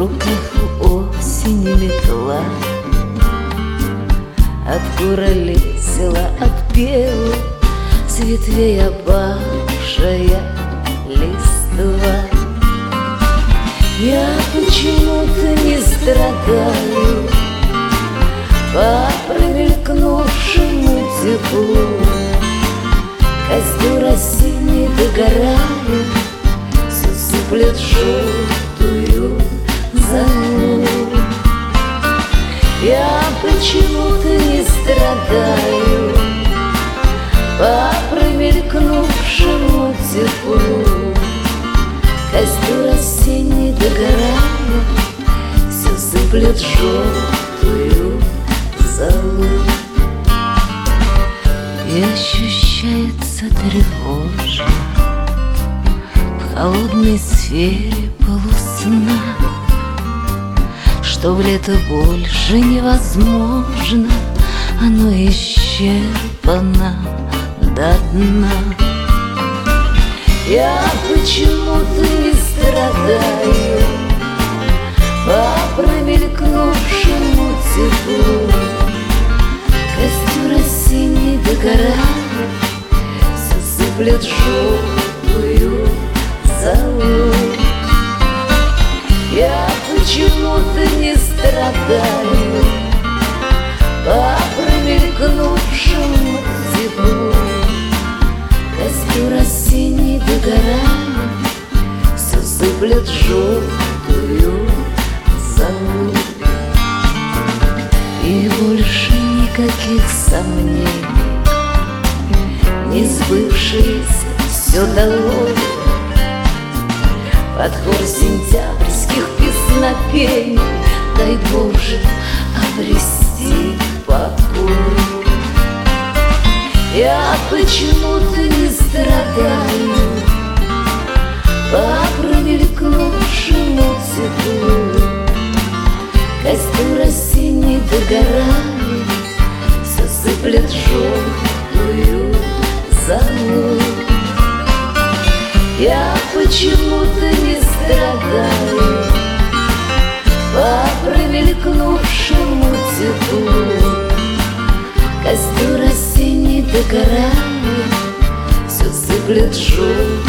руках у осени метла, от куролесила, от певу с ветвей опавшая листва. Я почему-то не страдаю по промелькнувшему теплу. Костер осенний догорает, все сыплет желтую золу. Я почему-то не страдаю по промелькнувшему теплу. Костер осенний догорает, все сыплет желтую золу. И ощущается тревожно в холодной сфере полусна, что в лето больше невозможно, оно исчерпано до дна. Я почему-то не страдаю по промелькнувшему теплу. Костер осенний догорает, все сыплет желтую золу. Я почему-то не страдаю по промелькнувшему теплу. Костер осенний догорает, все сыплет желтую золу. И больше никаких сомнений, не сбывшееся все долой. Под хор сентябрьских песнопений дай Боже обрести покой. Я почему-то не страдаю по промелькнувшему теплу. Костер осенний догорает, все сыплет желтую золу. Я почему-то не страдаю по промелькнувшему теплу. Костер осенний догорает, все сыплет желтую